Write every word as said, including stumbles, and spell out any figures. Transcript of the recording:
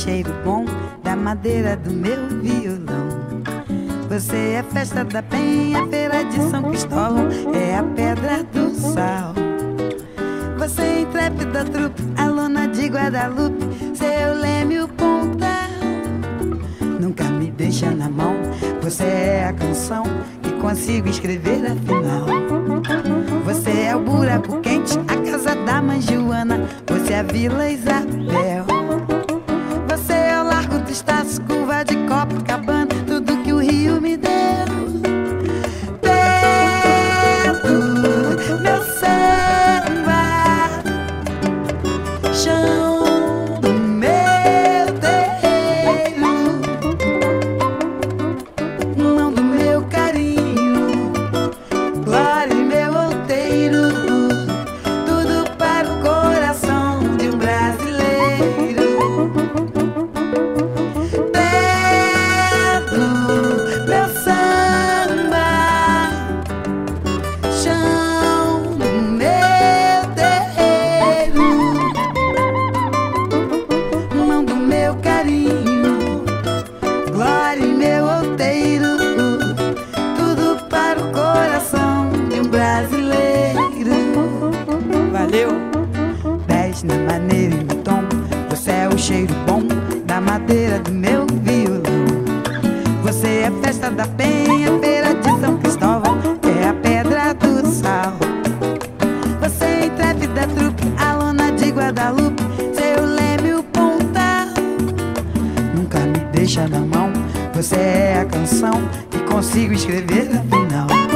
cheiro bom da madeira do meu violão. Você é festa da penha, feira de São Cristóvão, é a pedra do sal. Você é intrépida trupe, aluna de Guadalupe, seu leme o pontal. Nunca me deixa na mão, você é a canção que consigo escrever afinal. Você é o buraco quente, a casa da mãe Joana, você é a Vila Isabel. Você é o Largo do Estácio, curva de Copacabana, tudo que o Rio me deu. Pedro, meu samba, chão do meu terreiro, mão do meu carinho, glória em meu outeiro, tudo para o coração de um brasileiro. Pedro, meu samba, chão do meu terreiro, mão do meu carinho, glória em meu outeiro, tudo para o coração de um brasileiro. Valeu! Dez na maneira e no tom, você é o cheiro bom da madeira do meu violão. Você é festa da penha, feira de São Cristóvão, é a pedra do sal. Você é intrépida trupe, aluna de Guadalupe, seu leme o pontal. Nunca me deixa na mão, você é a canção que consigo escrever afinal.